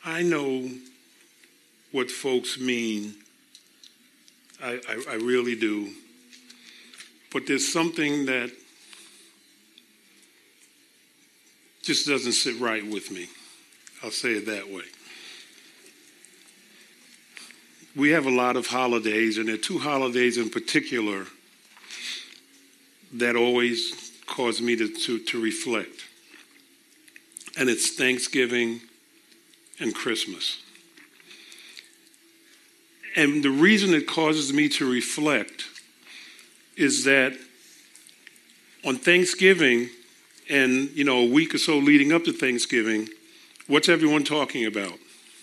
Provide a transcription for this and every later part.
I know what folks mean. I really do. But there's something that just doesn't sit right with me. I'll say it that way. We have a lot of holidays, and there are two holidays in particular that always cause me to reflect. And it's Thanksgiving and Christmas. And the reason it causes me to reflect is that on Thanksgiving and, a week or so leading up to Thanksgiving, what's everyone talking about?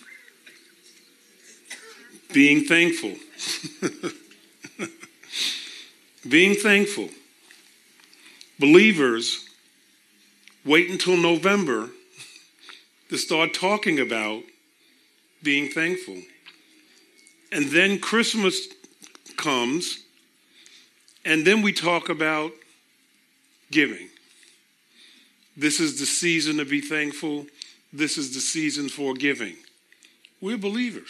Being thankful. Being thankful. Believers wait until November to start talking about being thankful. And then Christmas comes, and then we talk about giving. This is the season to be thankful. This is the season for giving. We're believers.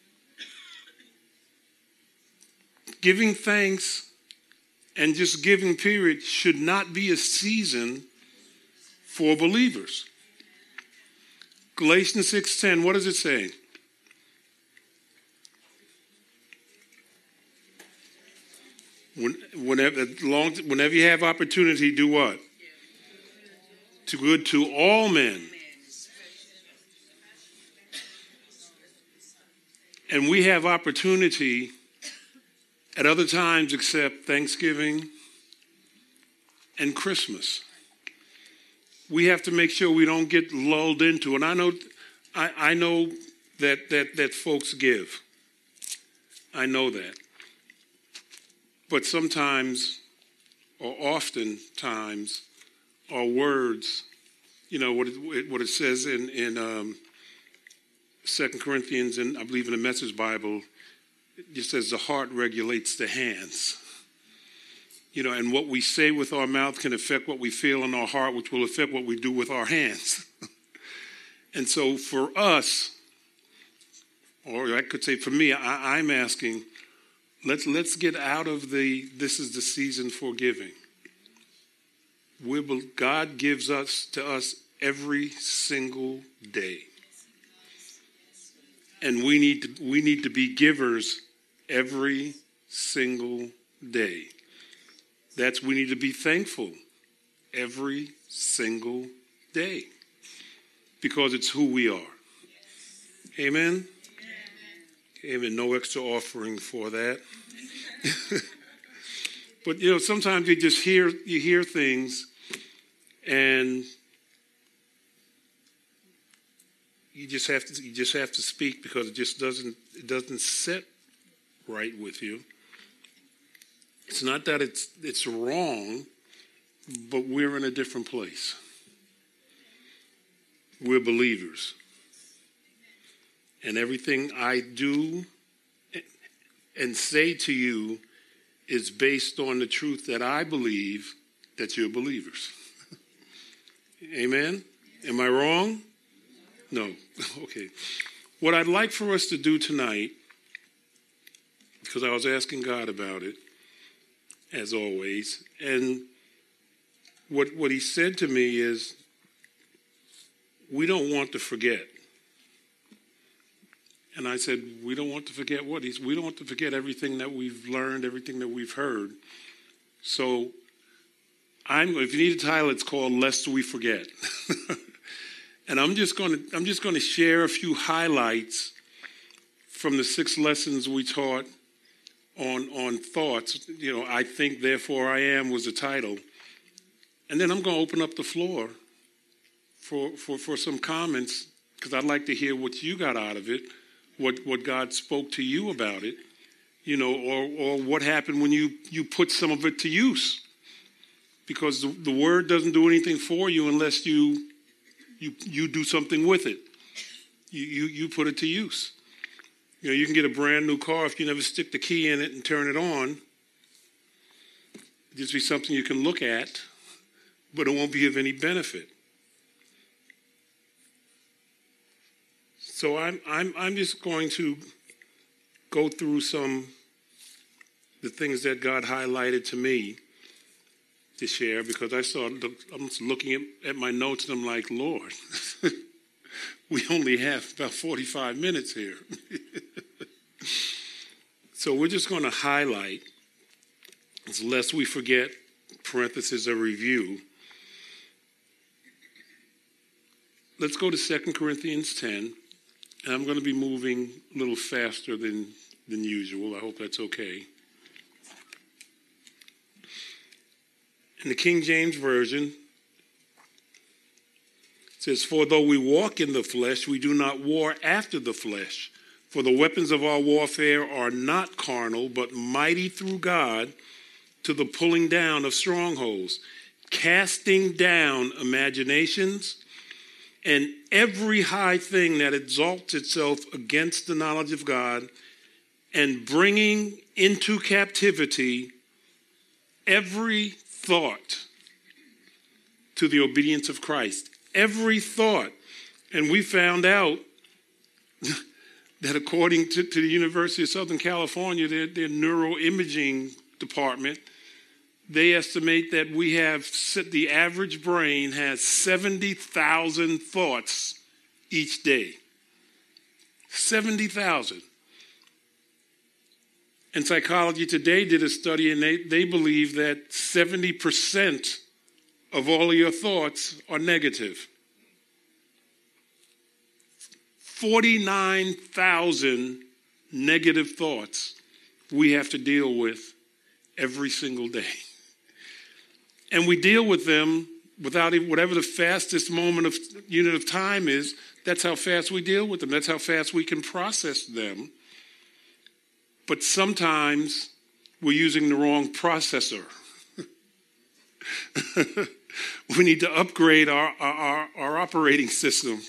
Giving thanks and just giving, period, should not be a season for believers. Galatians 6:10, what does it say? Whenever you have opportunity, do what? To good to all men. And we have opportunity at other times except Thanksgiving and Christmas. We have to make sure we don't get lulled into it. And I know that folks give. I know that. But sometimes, or oftentimes, our words, what it says in 2 Corinthians, and I believe in the Message Bible, it just says the heart regulates the hands. And what we say with our mouth can affect what we feel in our heart, which will affect what we do with our hands. And so for us, or I could say for me, I'm asking, let's get out of this is the season for giving. God gives to us every single day. And we need to be givers every single day. We need to be thankful every single day because it's who we are. Amen? Amen. No extra offering for that. But, sometimes you hear things and you just have to speak because it doesn't sit right with you. It's not that it's wrong, but we're in a different place. We're believers. And everything I do and say to you is based on the truth that I believe that you're believers. Amen? Am I wrong? No. Okay. What I'd like for us to do tonight, because I was asking God about it, as always, and what he said to me is, we don't want to forget. And I said, we don't want to forget what? We don't want to forget everything that we've learned, everything that we've heard. So if you need a title, it's called Lest We Forget. And I'm just going to share a few highlights from the 6 lessons we taught on thoughts. I think, therefore I am was the title. And then I'm going to open up the floor for some comments, because I'd like to hear what you got out of it, what God spoke to you about it, or what happened when you put some of it to use. Because the word doesn't do anything for you unless you do something with it. You put it to use. You can get a brand new car if you never stick the key in it and turn it on. It'll just be something you can look at, but it won't be of any benefit. So I'm just going to go through the things that God highlighted to me to share, because I'm looking at my notes and I'm like, Lord, we only have about 45 minutes here. So we're just going to highlight, lest we forget, parenthesis, a review. Let's go to 2 Corinthians 10, and I'm going to be moving a little faster than usual. I hope that's okay. In the King James Version, it says, "For though we walk in the flesh, we do not war after the flesh. For the weapons of our warfare are not carnal, but mighty through God to the pulling down of strongholds, casting down imaginations and every high thing that exalts itself against the knowledge of God, and bringing into captivity every thought to the obedience of Christ." Every thought. And we found out that according to the University of Southern California, their neuroimaging department, they estimate that the average brain has 70,000 thoughts each day. 70,000. And Psychology Today did a study, and they believe that 70% of all of your thoughts are negative. 49,000 negative thoughts we have to deal with every single day. And we deal with them without even, whatever the fastest unit of time is, that's how fast we deal with them. That's how fast we can process them. But sometimes we're using the wrong processor. We need to upgrade our operating system.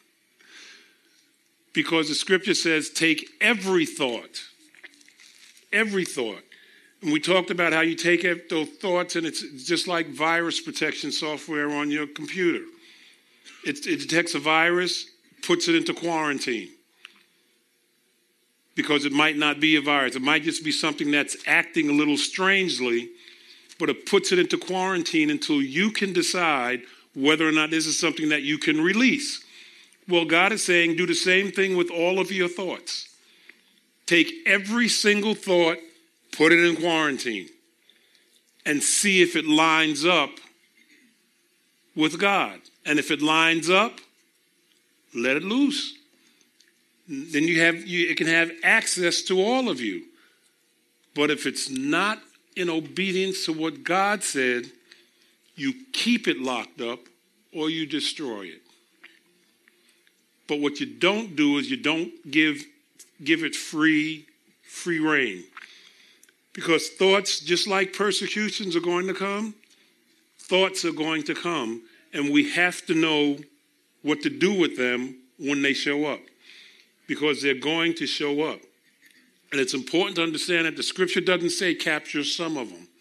Because the scripture says, take every thought. And we talked about how you take those thoughts, and it's just like virus protection software on your computer. It detects a virus, puts it into quarantine. Because it might not be a virus. It might just be something that's acting a little strangely, but it puts it into quarantine until you can decide whether or not this is something that you can release. Well, God is saying, do the same thing with all of your thoughts. Take every single thought, put it in quarantine, and see if it lines up with God. And if it lines up, let it loose. Then it can have access to all of you. But if it's not in obedience to what God said, you keep it locked up or you destroy it. But what you don't do is you don't give it free reign. Because thoughts, just like persecutions are going to come, thoughts are going to come, and we have to know what to do with them when they show up. Because they're going to show up. And it's important to understand that the scripture doesn't say capture some of them.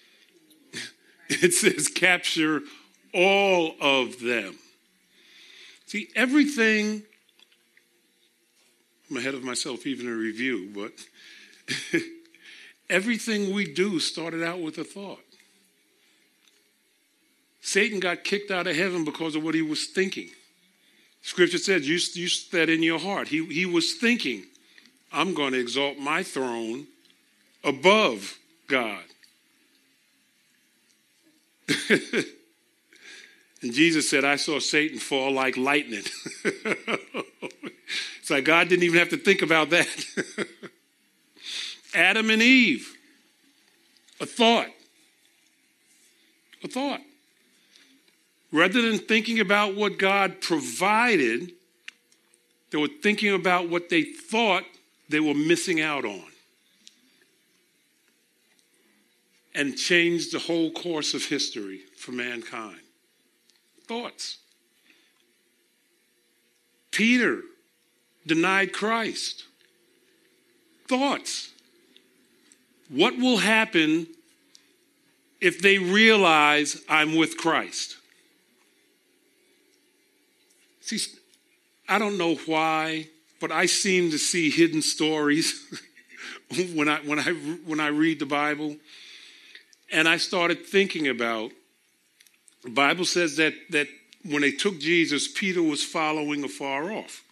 It says capture all of them. See, everything, I'm ahead of myself even in review, but everything we do started out with a thought. Satan got kicked out of heaven because of what he was thinking. Scripture says, you set in your heart. He was thinking, I'm going to exalt my throne above God. And Jesus said, I saw Satan fall like lightning. It's like God didn't even have to think about that. Adam and Eve, a thought. Rather than thinking about what God provided, they were thinking about what they thought they were missing out on. And changed the whole course of history for mankind. Thoughts. Peter denied Christ. Thoughts. What will happen if they realize I'm with Christ? See, I don't know why, but I seem to see hidden stories when I read the Bible. And I started thinking about, the Bible says that when they took Jesus, Peter was following afar off.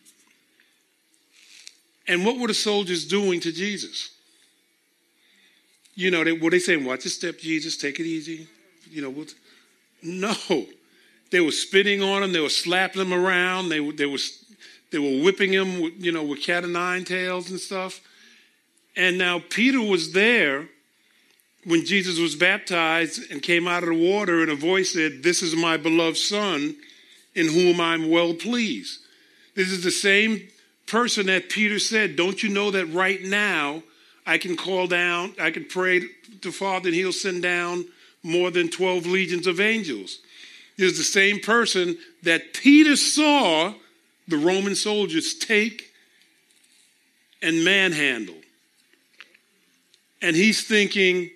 And what were the soldiers doing to Jesus? You know, were they saying, watch your step, Jesus, take it easy? You know, no. They were spitting on him. They were slapping him around. They were whipping him, with cat o' nine tails and stuff. And now Peter was there when Jesus was baptized and came out of the water, and a voice said, "This is my beloved Son, in whom I'm well pleased." This is the same person that Peter said, "Don't you know that right now I can call down, I can pray to Father, and he'll send down more than 12 legions of angels." This is the same person that Peter saw the Roman soldiers take and manhandle. And he's thinking,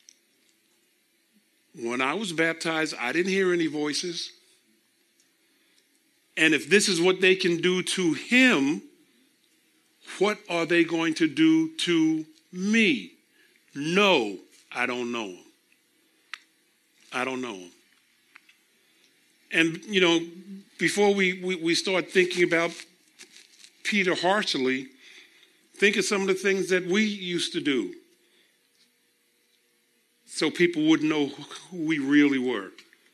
when I was baptized, I didn't hear any voices. And if this is what they can do to him, what are they going to do to me? No, I don't know him. I don't know him. And, before we start thinking about Peter harshly, think of some of the things that we used to do so people wouldn't know who we really were.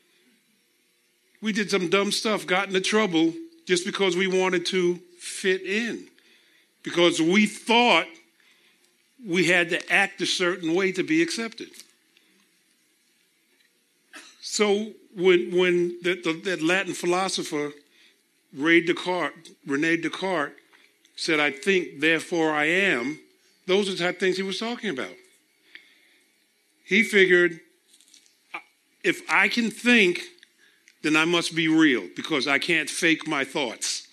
We did some dumb stuff, got into trouble just because we wanted to fit in, because we thought we had to act a certain way to be accepted. So when that Latin philosopher Rene Descartes said, "I think, therefore I am," those are the type of things he was talking about. He figured, if I can think, then I must be real, because I can't fake my thoughts.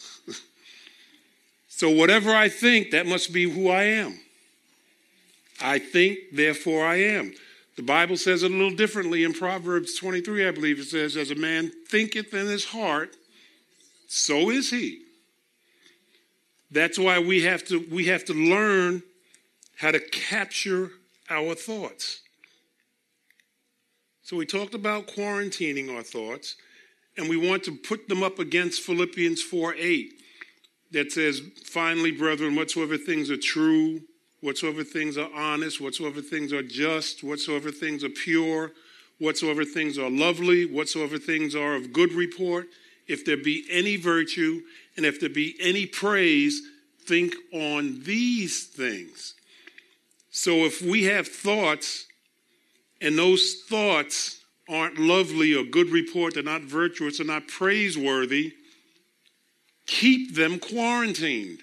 So whatever I think, that must be who I am. I think, therefore I am. The Bible says it a little differently in Proverbs 23, I believe it says, "As a man thinketh in his heart, so is he." That's why we have to learn how to capture our thoughts. So we talked about quarantining our thoughts, and we want to put them up against Philippians 4:8 that says, "Finally, brethren, whatsoever things are true, whatsoever things are honest, whatsoever things are just, whatsoever things are pure, whatsoever things are lovely, whatsoever things are of good report, if there be any virtue, and if there be any praise, think on these things." So if we have thoughts, and those thoughts aren't lovely or good report, they're not virtuous, they're not praiseworthy, keep them quarantined.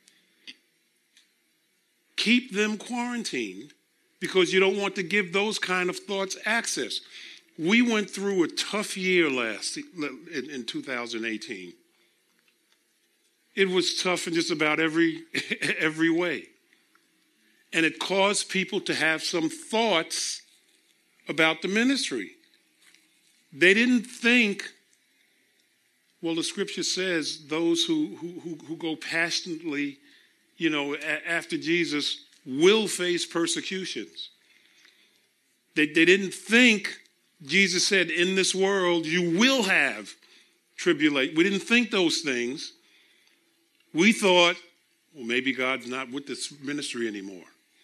Keep them quarantined, because you don't want to give those kind of thoughts access. We went through a tough year in 2018. It was tough in just about every way. And it caused people to have some thoughts about the ministry. They didn't think, well, the scripture says those who go passionately, after Jesus will face persecutions. They didn't think Jesus said, in this world you will have tribulation. We didn't think those things. We thought, well, maybe God's not with this ministry anymore.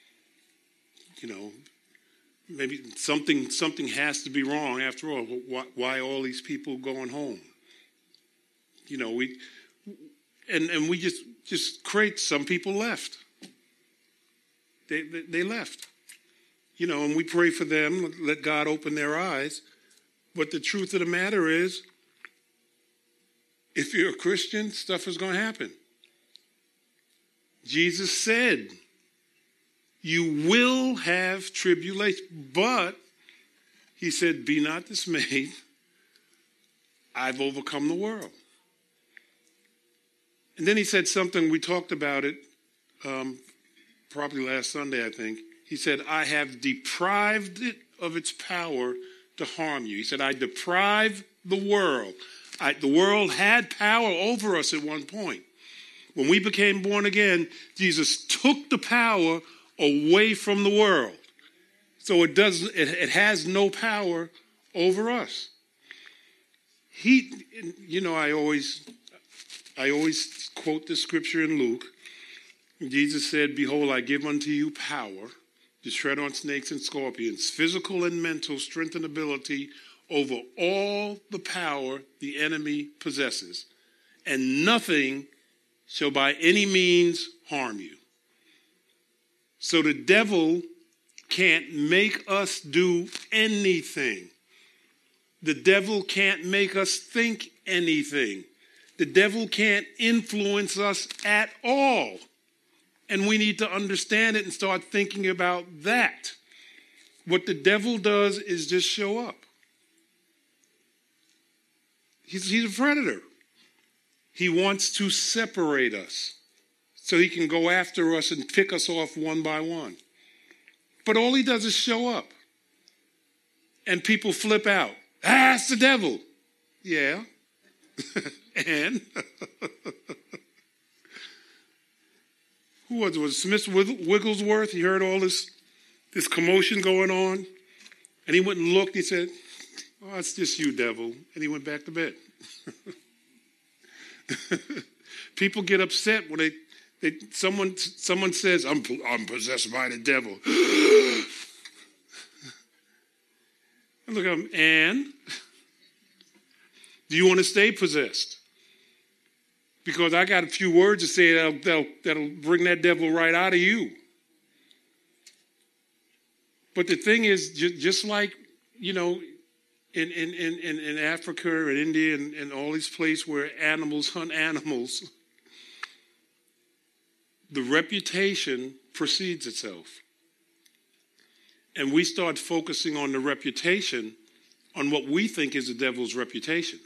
Maybe something has to be wrong after all. Why all these people going home? We just create. Some people left. They left. And we pray for them. Let God open their eyes. But the truth of the matter is, if you're a Christian, stuff is going to happen. Jesus said, you will have tribulation. But he said, be not dismayed. I've overcome the world. And then he said something, we talked about it probably last Sunday, I think. He said, I have deprived it of its power to harm you. He said, I deprive the world. The world had power over us at one point. When we became born again, Jesus took the power away from the world. So it has no power over us. I always quote the scripture in Luke. Jesus said, "Behold, I give unto you power to tread on snakes and scorpions, physical and mental strength and ability over all the power the enemy possesses, and nothing shall by any means harm you." So the devil can't make us do anything. The devil can't make us think anything. The devil can't influence us at all. And we need to understand it and start thinking about that. What the devil does is just show up. He's a predator. He wants to separate us so he can go after us and pick us off one by one. But all he does is show up. And people flip out. It's the devil. Yeah. And who was it? Was Smith Wigglesworth? He heard all this commotion going on. And he went and looked. He said, "Oh, it's just you, devil." And he went back to bed. People get upset when someone says, I'm possessed by the devil. And look at him. And do you want to stay possessed? Because I got a few words to say that'll bring that devil right out of you. But the thing is, just like, in Africa and India and all these places where animals hunt animals, the reputation precedes itself. And we start focusing on the reputation, on what we think is the devil's reputation.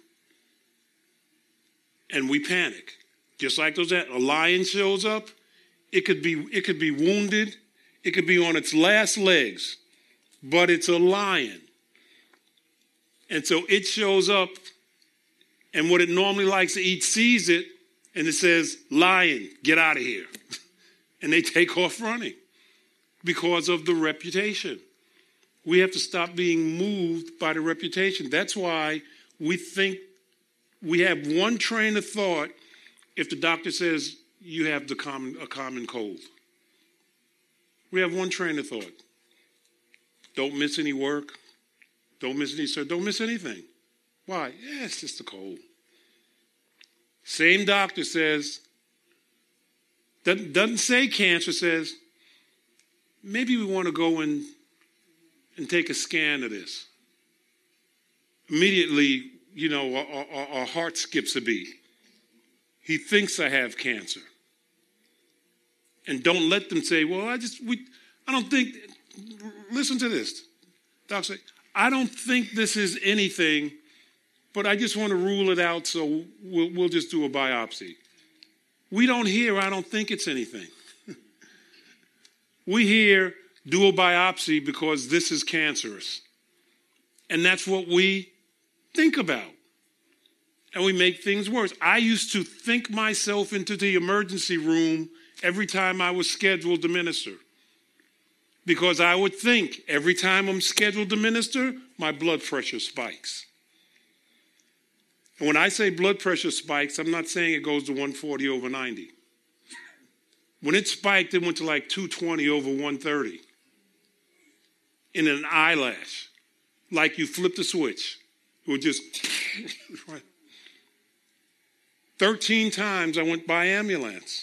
And we panic. Just like a lion shows up, it could be wounded, it could be on its last legs, but it's a lion. And so it shows up, and what it normally likes to eat sees it, and it says, "Lion, get out of here." And they take off running because of the reputation. We have to stop being moved by the reputation. That's why we think we have one train of thought if the doctor says you have a common cold. We have one train of thought. Don't miss any work. Don't miss anything. Why? Yeah, it's just a cold. Same doctor says, doesn't say cancer, says, maybe we want to go and take a scan of this. Immediately, our heart skips a beat. He thinks I have cancer. And don't let them say, well, I don't think, listen to this. Doctor say, I don't think this is anything, but I just want to rule it out, so we'll just do a biopsy. We don't hear, I don't think it's anything. We hear, do a biopsy because this is cancerous. And that's what we think about. And we make things worse. I used to think myself into the emergency room every time I was scheduled to minister. Because I would think every time I'm scheduled to minister, my blood pressure spikes. And when I say blood pressure spikes, I'm not saying it goes to 140 over 90. When it spiked, it went to like 220 over 130. In an eyelash. Like you flipped a switch. It would just... 13 times I went by ambulance.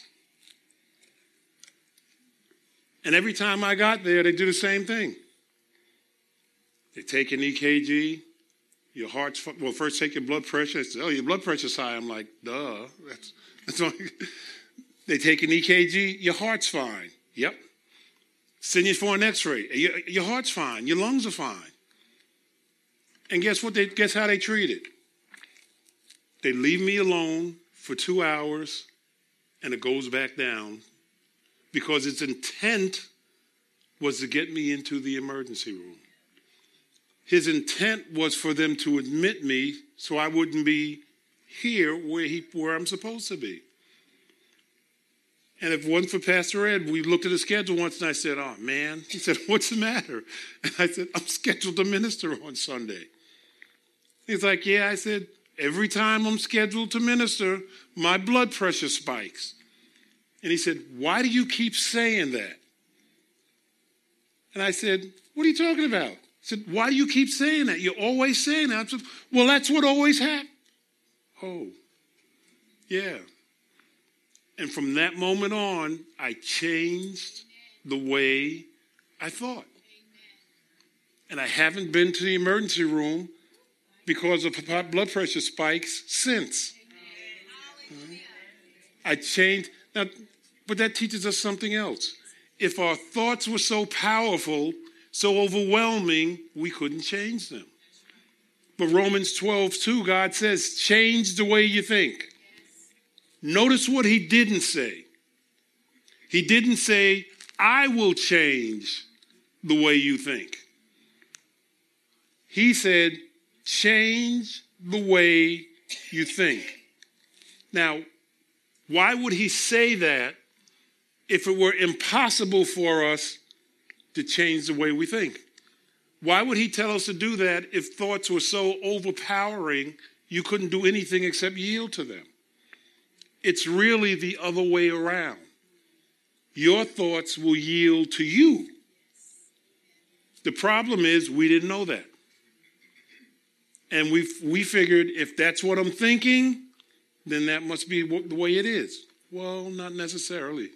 And every time I got there, they do the same thing. They take an EKG. Your heart's... Well, first take your blood pressure. They say, oh, your blood pressure's high. I'm like, duh. That's all. They take an EKG. Your heart's fine. Yep. Send you for an x-ray. Your heart's fine. Your lungs are fine. And guess what? Guess how they treat it? They leave me alone for 2 hours, and it goes back down because its intent was to get me into the emergency room. His intent was for them to admit me so I wouldn't be here where I'm supposed to be. And if it wasn't for Pastor Ed, we looked at the schedule once and I said, oh man, he said, what's the matter? And I said, I'm scheduled to minister on Sunday. He's like, yeah. I said, every time I'm scheduled to minister, my blood pressure spikes. And he said, why do you keep saying that? And I said, what are you talking about? He said, why do you keep saying that? You're always saying that. I said, well, that's what always happens. Oh, yeah. And from that moment on, I changed the way I thought. And I haven't been to the emergency room because of blood pressure spikes since. I changed. Now, but that teaches us something else. If our thoughts were so powerful, so overwhelming, we couldn't change them. But Romans 12:2, God says, change the way you think. Notice what he didn't say. He didn't say, I will change the way you think. He said, change the way you think. Now, why would he say that if it were impossible for us to change the way we think? Why would he tell us to do that if thoughts were so overpowering you couldn't do anything except yield to them? It's really the other way around. Your thoughts will yield to you. The problem is we didn't know that. And we figured if that's what I'm thinking, then that must be the way it is. Well, not necessarily.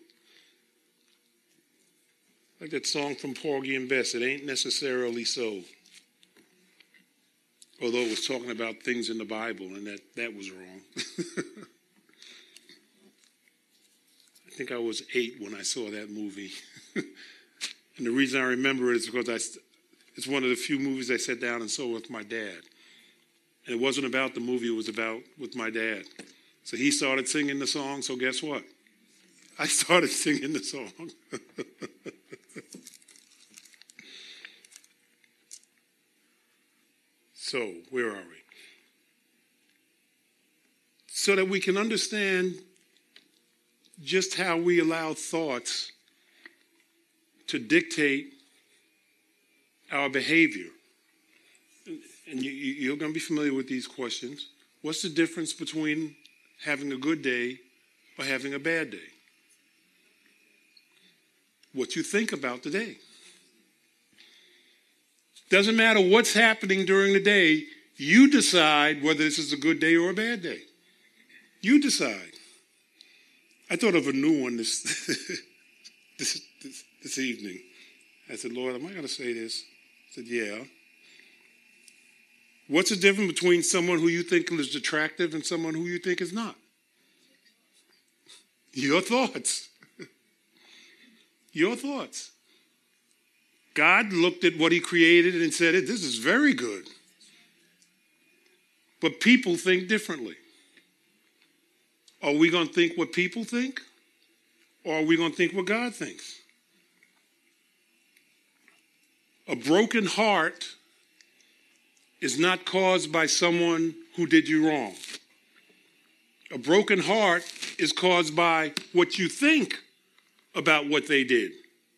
Like that song from Porgy and Bess, it ain't necessarily so. Although it was talking about things in the Bible, and that was wrong. I think I was 8 when I saw that movie. And the reason I remember it is because it's one of the few movies I sat down and saw with my dad. And it wasn't about the movie, it was about with my dad. So he started singing the song, so guess what? I started singing the song. So, where are we? So that we can understand just how we allow thoughts to dictate our behavior. And you're going to be familiar with these questions. What's the difference between having a good day or having a bad day? What you think about the day. Doesn't matter what's happening during the day, you decide whether this is a good day or a bad day. You decide. I thought of a new one this evening. I said, Lord, am I going to say this? I said, yeah. What's the difference between someone who you think is attractive and someone who you think is not? Your thoughts. Your thoughts. God looked at what he created and said, this is very good. But people think differently. Are we going to think what people think? Or are we going to think what God thinks? A broken heart is not caused by someone who did you wrong. A broken heart is caused by what you think about what they did.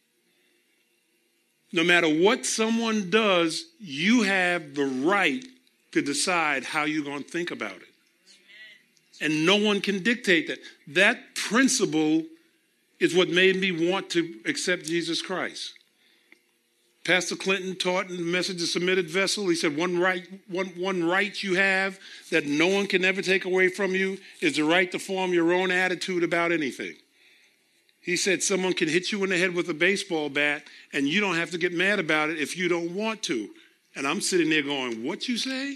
No matter what someone does, you have the right to decide how you're going to think about it. And no one can dictate that. That principle is what made me want to accept Jesus Christ. Pastor Clinton taught in the Message of Submitted Vessel, he said, one right you have that no one can ever take away from you is the right to form your own attitude about anything. He said someone can hit you in the head with a baseball bat and you don't have to get mad about it if you don't want to. And I'm sitting there going, what you say?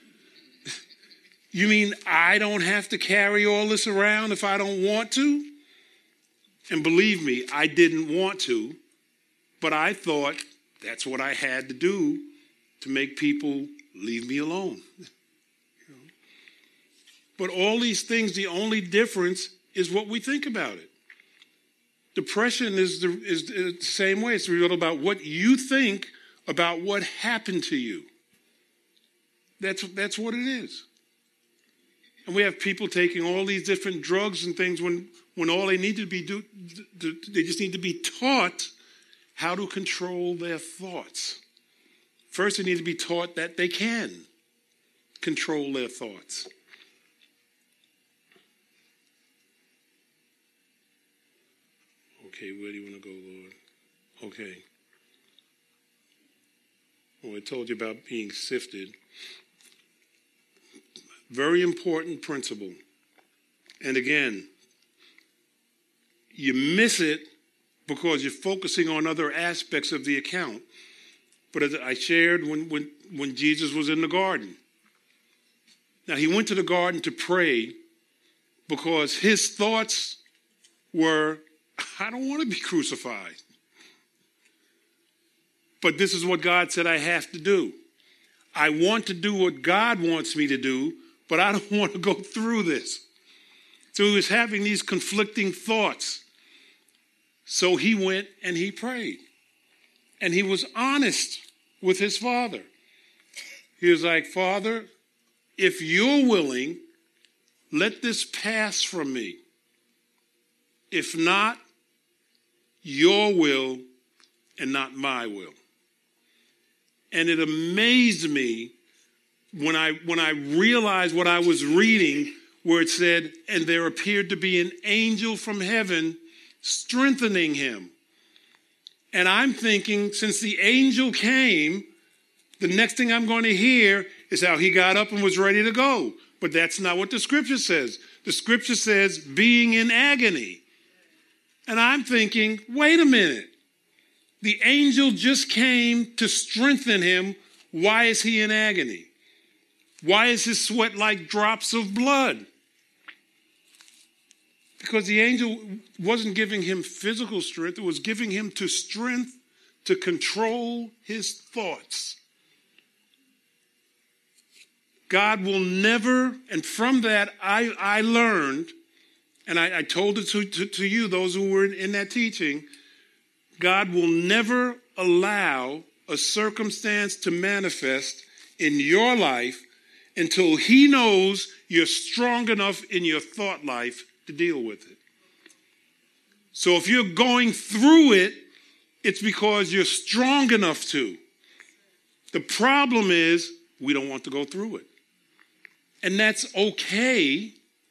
You mean I don't have to carry all this around if I don't want to? And believe me, I didn't want to, but I thought that's what I had to do to make people leave me alone. But all these things, the only difference is what we think about it. Depression is the same way. It's real about what you think about what happened to you. That's what it is. And we have people taking all these different drugs and things when all they need to be they just need to be taught how to control their thoughts. First, they need to be taught that they can control their thoughts. Okay, where do you want to go, Lord? Okay. Well, I told you about being sifted. Very important principle. And again, you miss it because you're focusing on other aspects of the account. But as I shared when Jesus was in the garden. Now, he went to the garden to pray because his thoughts were, I don't want to be crucified. But this is what God said I have to do. I want to do what God wants me to do, but I don't want to go through this. So he was having these conflicting thoughts. So he went and he prayed. And he was honest with his Father. He was like, Father, if you're willing, let this pass from me. If not, your will and not my will. And it amazed me when I realized what I was reading, where it said, and there appeared to be an angel from heaven strengthening him. And I'm thinking, since the angel came, the next thing I'm going to hear is how he got up and was ready to go. But that's not what the scripture says. The scripture says being in agony. And I'm thinking, wait a minute. The angel just came to strengthen him. Why is he in agony? Why is his sweat like drops of blood? Because the angel wasn't giving him physical strength. It was giving him strength to control his thoughts. God will never, and from that I learned, and I told it to you, those who were in that teaching, God will never allow a circumstance to manifest in your life until he knows you're strong enough in your thought life to deal with it. So if you're going through it, it's because you're strong enough to. The problem is we don't want to go through it. And that's okay.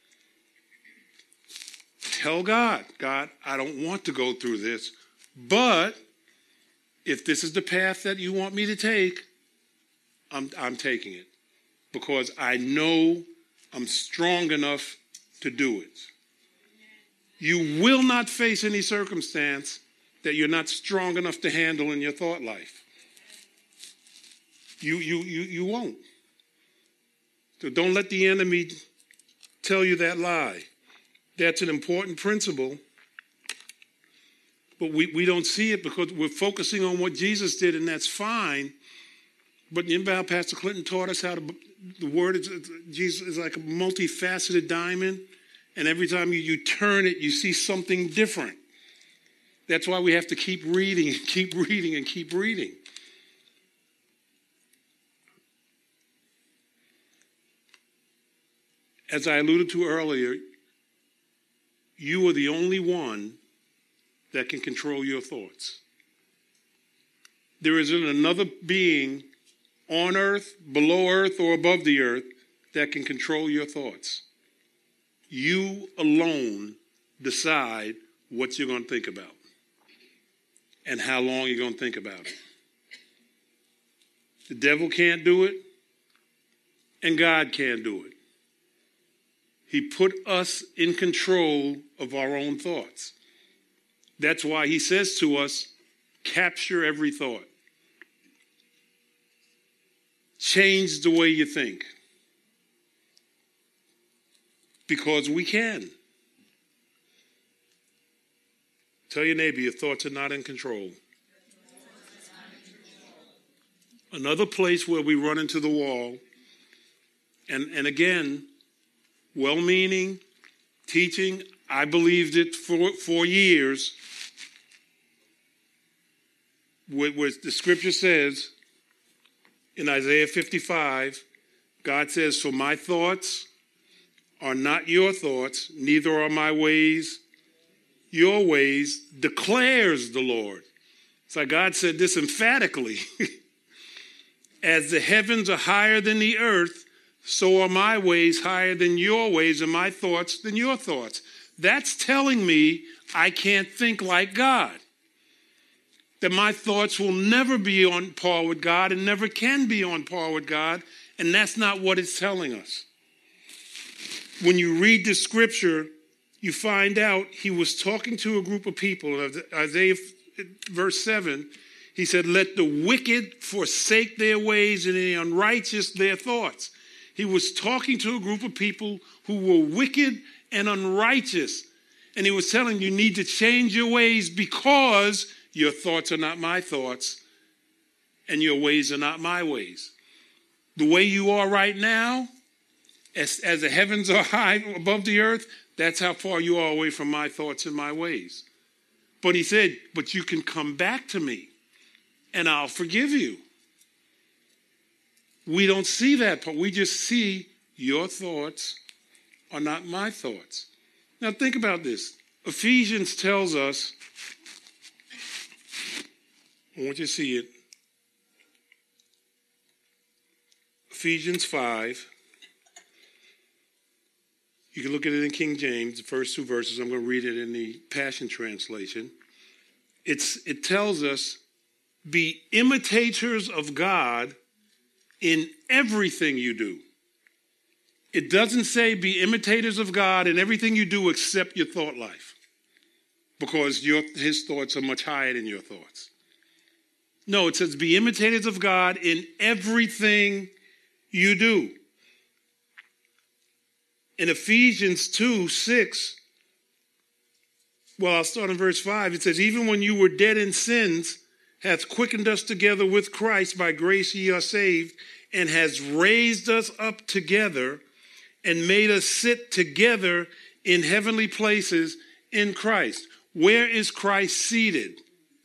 Tell God, I don't want to go through this, but if this is the path that you want me to take, I'm taking it because I know I'm strong enough to do it. You will not face any circumstance that you're not strong enough to handle in your thought life. You won't. So don't let the enemy tell you that lie. That's an important principle. But we don't see it because we're focusing on what Jesus did, and that's fine. But you know how Pastor Clinton taught us how the word is, Jesus is like a multifaceted diamond, and every time you turn it, you see something different. That's why we have to keep reading and keep reading and keep reading. As I alluded to earlier, you are the only one that can control your thoughts. There isn't another being on earth, below earth, or above the earth that can control your thoughts. You alone decide what you're going to think about and how long you're going to think about it. The devil can't do it, and God can't do it. He put us in control of our own thoughts. That's why he says to us, capture every thought. Change the way you think. Because we can. Tell your neighbor, your thoughts are not in control. Another place where we run into the wall, and again, well-meaning, teaching, I believed it for years, where the scripture says, in Isaiah 55, God says, for my thoughts are not your thoughts, neither are my ways your ways, declares the Lord. So God said this emphatically. As the heavens are higher than the earth, so are my ways higher than your ways, and my thoughts than your thoughts. That's telling me I can't think like God. That my thoughts will never be on par with God and never can be on par with God. And that's not what it's telling us. When you read the scripture, you find out he was talking to a group of people. Isaiah verse 7, he said, let the wicked forsake their ways and the unrighteous their thoughts. He was talking to a group of people who were wicked and unrighteous. And he was telling you need to change your ways because your thoughts are not my thoughts and your ways are not my ways. The way you are right now, as the heavens are high above the earth, that's how far you are away from my thoughts and my ways. But he said, but you can come back to me and I'll forgive you. We don't see that part. We just see your thoughts are not my thoughts. Now think about this. Ephesians tells us, I want you to see it. Ephesians 5. You can look at it in King James, the first two verses. I'm going to read it in the Passion Translation. It tells us, be imitators of God in everything you do. It doesn't say be imitators of God in everything you do except your thought life, because his thoughts are much higher than your thoughts. No, it says be imitators of God in everything you do. In Ephesians 2:6, well, I'll start in verse 5. It says, even when you were dead in sins, hath quickened us together with Christ. By grace ye are saved, and has raised us up together and made us sit together in heavenly places in Christ. Where is Christ seated?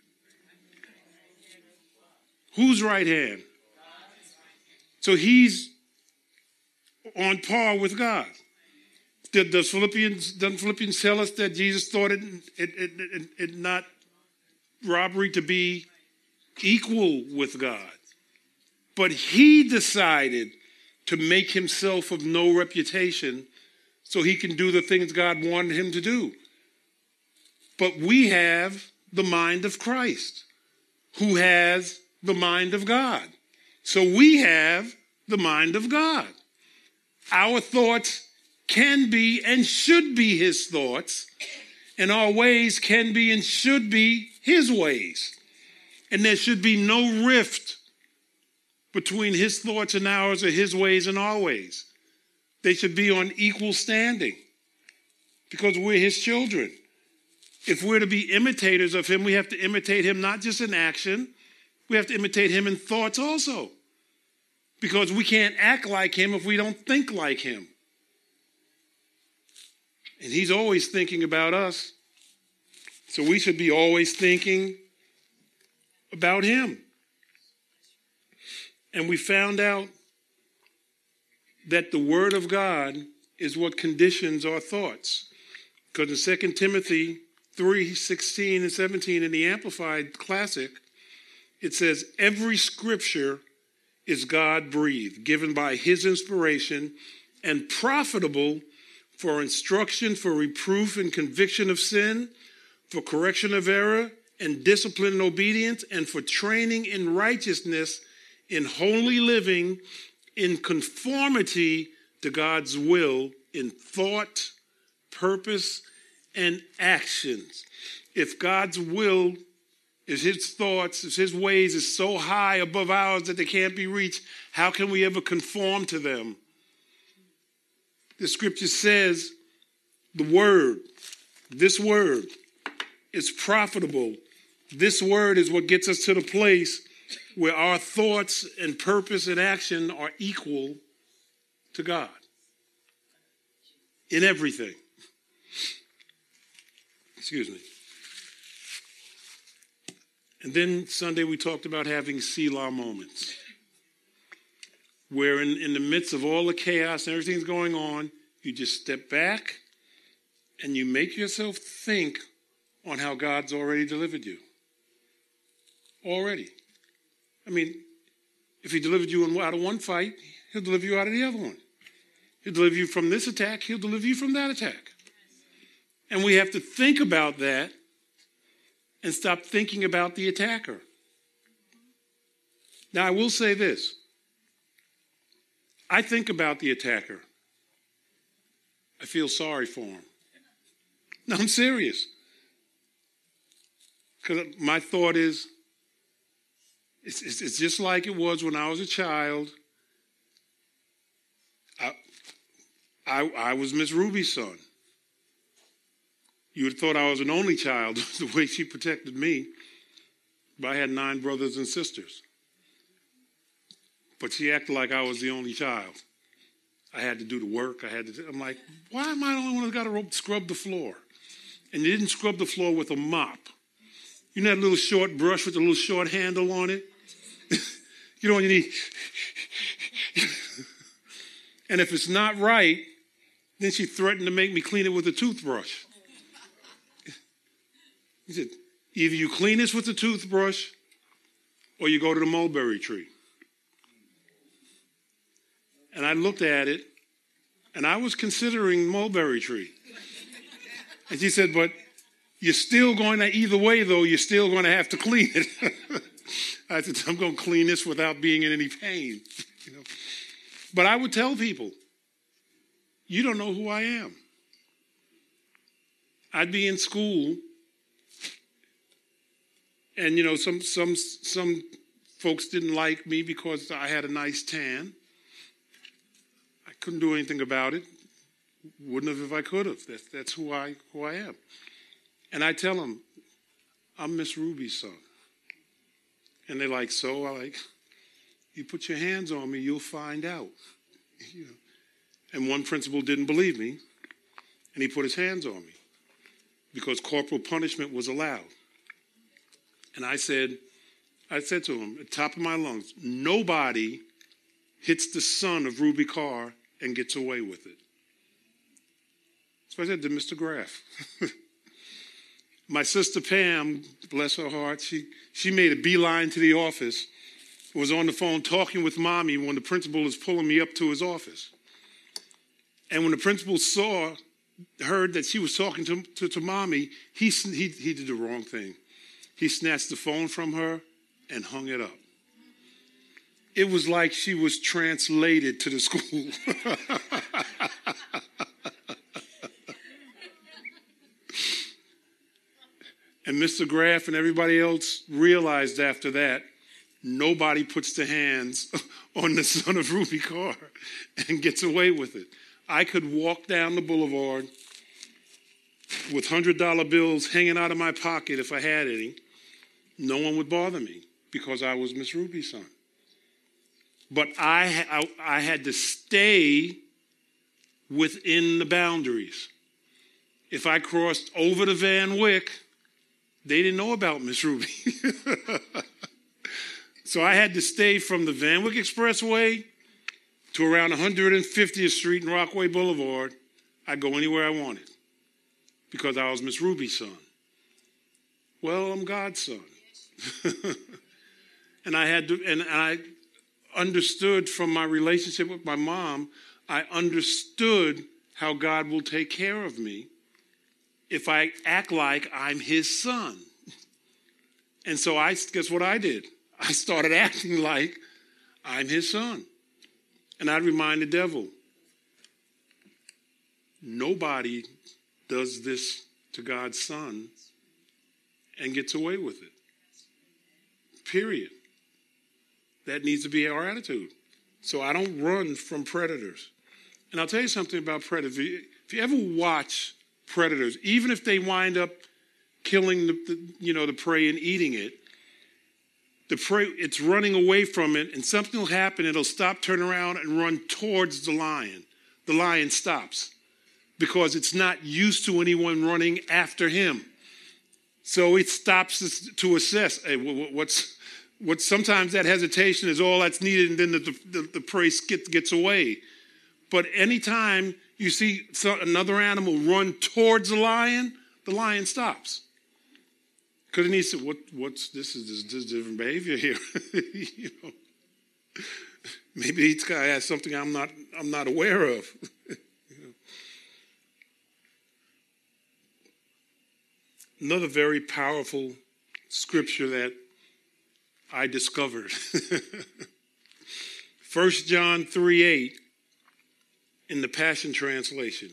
Whose right hand? So he's on par with God. Doesn't Philippians tell us that Jesus thought it not robbery to be equal with God? But he decided to make himself of no reputation so he can do the things God wanted him to do. But we have the mind of Christ, who has the mind of God. So we have the mind of God. Our thoughts can be and should be his thoughts, and our ways can be and should be his ways. And there should be no rift between his thoughts and ours, or his ways and our ways. They should be on equal standing because we're his children. If we're to be imitators of him, we have to imitate him not just in action, we have to imitate him in thoughts also. Because we can't act like him if we don't think like him. And he's always thinking about us. So we should be always thinking about him. And we found out that the word of God is what conditions our thoughts. Because in 2 Timothy 3:16 and 17 in the Amplified Classic, it says, every scripture is God-breathed, given by his inspiration, and profitable for instruction, for reproof and conviction of sin, for correction of error, and discipline and obedience, and for training in righteousness, in holy living, in conformity to God's will, in thought, purpose, and actions. If God's will is his thoughts, if his ways is so high above ours that they can't be reached, how can we ever conform to them? The scripture says this word is profitable. This word is what gets us to the place where our thoughts and purpose and action are equal to God in everything. Excuse me. And then Sunday we talked about having Selah moments, where in the midst of all the chaos and everything's going on, You just step back and you make yourself think on how God's already delivered you. Already. I mean, if he delivered you out of one fight, he'll deliver you out of the other one. He'll deliver you from this attack, he'll deliver you from that attack. And we have to think about that and stop thinking about the attacker. Now, I will say this. I think about the attacker. I feel sorry for him. No, I'm serious. Because my thought is, it's just like it was when I was a child. I was Miss Ruby's son. You would have thought I was an only child, the way she protected me. But I had 9 brothers and sisters. But she acted like I was the only child. I had to do the work. I'm like, why am I the only one who's got to scrub the floor? And you didn't scrub the floor with a mop. You know that little short brush with a little short handle on it? You know what you need? And if it's not right, then she threatened to make me clean it with a toothbrush. He said, either you clean this with a toothbrush or you go to the mulberry tree. And I looked at it, and I was considering mulberry tree. And she said, but you're still going to, either way, though, you're still going to have to clean it. I said, I'm going to clean this without being in any pain. You know? But I would tell people, you don't know who I am. I'd be in school, and, you know, some folks didn't like me because I had a nice tan. I couldn't do anything about it. Wouldn't have if I could have. That's who I am. And I tell them, I'm Miss Ruby's son. And they're like, so? I like, you put your hands on me, you'll find out. You know. And one principal didn't believe me, and he put his hands on me because corporal punishment was allowed. And I said to him, at the top of my lungs, nobody hits the son of Ruby Carr and gets away with it. So I said to Mr. Graff. My sister Pam, bless her heart, she made a beeline to the office, was on the phone talking with Mommy when the principal was pulling me up to his office. And when the principal heard that she was talking to Mommy, he did the wrong thing. He snatched the phone from her and hung it up. It was like she was translated to the school. And Mr. Graff and everybody else realized after that, nobody puts their hands on the son of Ruby Carr and gets away with it. I could walk down the boulevard with $100 bills hanging out of my pocket if I had any. No one would bother me because I was Miss Ruby's son. But I had to stay within the boundaries. If I crossed over to Van Wyck, they didn't know about Miss Ruby. So I had to stay from the Van Wyck Expressway to around 150th Street and Rockaway Boulevard. I'd go anywhere I wanted because I was Miss Ruby's son. Well, I'm God's son. And I understood from my relationship with my mom, I understood how God will take care of me if I act like I'm his son. And so guess what I did? I started acting like I'm his son. And I'd remind the devil, nobody does this to God's son and gets away with it. Period. That needs to be our attitude. So I don't run from predators. And I'll tell you something about predators. If you ever watch predators, even if they wind up killing the prey and eating it, the prey, it's running away from it, and something will happen. It'll stop, turn around, and run towards the lion. The lion stops because it's not used to anyone running after him. So it stops to assess. Hey, what sometimes that hesitation is all that's needed, and then the prey gets away. But anytime you see another animal run towards the lion stops. Because it needs to, what's this is different behavior here. You know, maybe this guy has something I'm not aware of. You know. Another very powerful scripture that I discovered. 1 John 3:8 in the Passion Translation.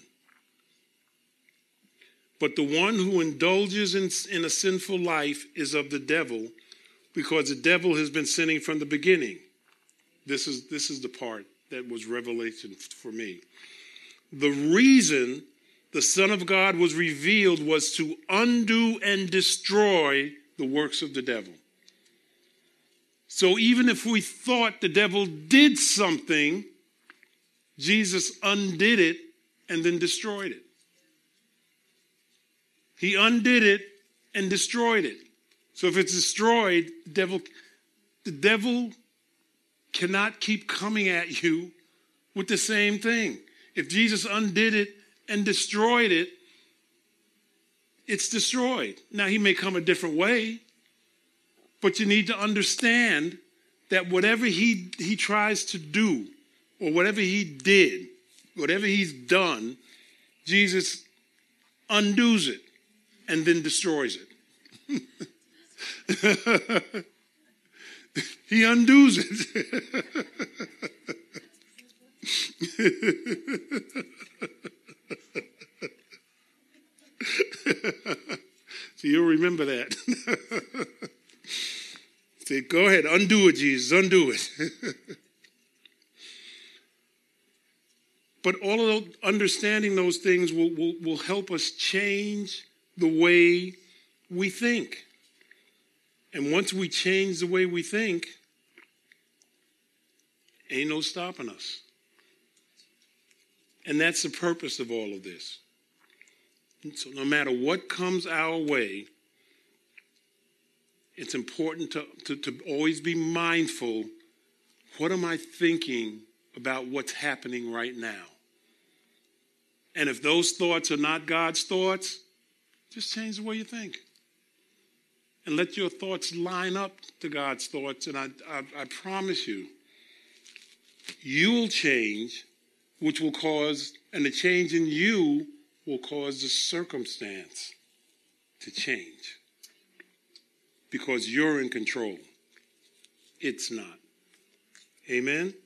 But the one who indulges in a sinful life is of the devil, because the devil has been sinning from the beginning. This is the part that was revelation for me. The reason the Son of God was revealed was to undo and destroy the works of the devil. So even if we thought the devil did something, Jesus undid it and then destroyed it. He undid it and destroyed it. So if it's destroyed, the devil cannot keep coming at you with the same thing. If Jesus undid it and destroyed it, it's destroyed. Now, he may come a different way, but you need to understand that whatever he tries to do, or whatever he did, whatever he's done, Jesus undoes it and then destroys it. He undoes it. So you'll remember that. Say, go ahead, undo it, Jesus, undo it. But all of those, understanding those things will help us change the way we think. And once we change the way we think, ain't no stopping us. And that's the purpose of all of this. So no matter what comes our way, it's important to always be mindful, what am I thinking about what's happening right now? And if those thoughts are not God's thoughts, just change the way you think. And let your thoughts line up to God's thoughts. And I promise you, you'll change, which will cause, and the change in you will cause the circumstance to change. Because you're in control. It's not. Amen?